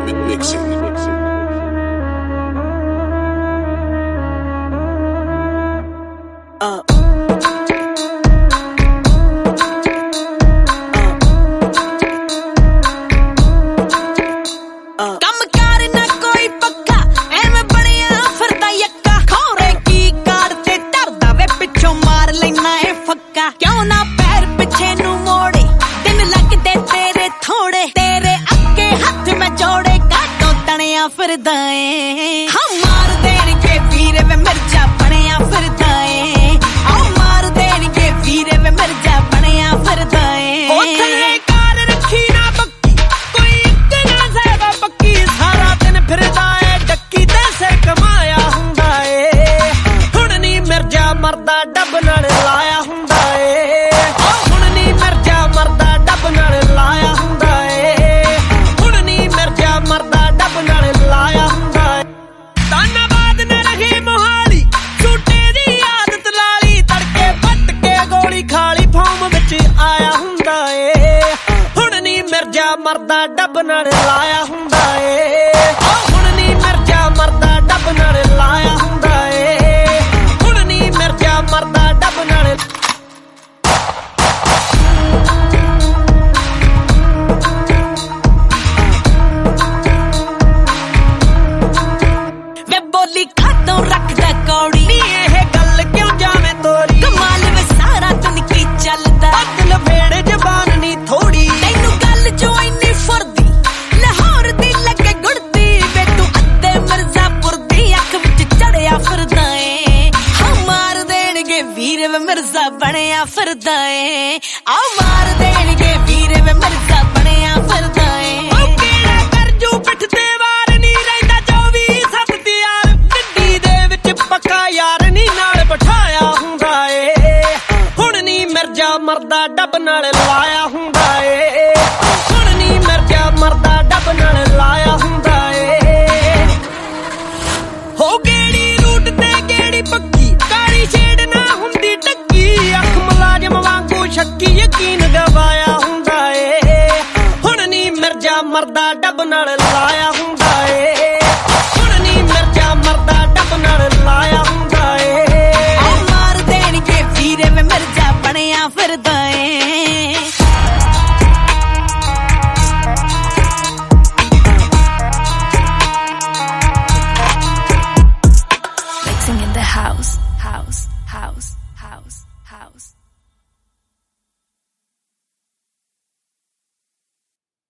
क्यों ना पैर पिछे नू मोड़े, दिन लगदे तेरे थोड़े, तेरे अगे हाथ में जोड़े, काटो तणिया फिरदा ऐ। हम मार देणगे वीरे वे मिर्जा बणिया फिरदा ऐ, आओ मार देणगे वीरे वे मिर्जा बणिया फिरदा ऐ। ओ थल्ले कार रखी ना पक्की, कोई इक ना सहबा पक्की, सारा दिन फिरदा ऐ डक्की ते सिर कमाया हुंदा ऐ। हुण नी मिर्जा मरदा डब नाल लाया हुंदा मरदा डब नाल लाया हुंदा ए। हुण नी मिर्जा मरदा डब नाल लाया हुंदा ए, हुण नी मिर्जा मरदा डब नाल। वे बोली खातों रखदा कौड़ी, नी एह गल क्यों जावे तोरी, कमाल वे सारा दिन की चलदा, दिल भेड़ जबान नी थोड़ी, तैनू गल जो वीरे वे मिर्जा बणिया फिरदा ऐ, आओ मार देणगे वीरे वे मिर्जा बणिया फिरदा ऐ। ओ केड़ा करजू पिठ ते वार नी रहिंदा 24/7 दी यार, गड्डी दे विच पक्का यार नी नाल बिठाया हुंदा ऐ। हुण नी मिर्जा मरदा डब नाल लाया हुंदा ऐ, हुण नी मिर्जा मरदा डब नाल लाया हुंदा ऐ। हो गेड़ी रूट ते गेड़ी पक्की, कारी छेड़ ना हुंदी टक्की, अख मुलाजम वांगू शक्की यकीन गवाया हुंदा ऐ। हुण नी मिर्जा मरदा डब नाल लाया हुंदा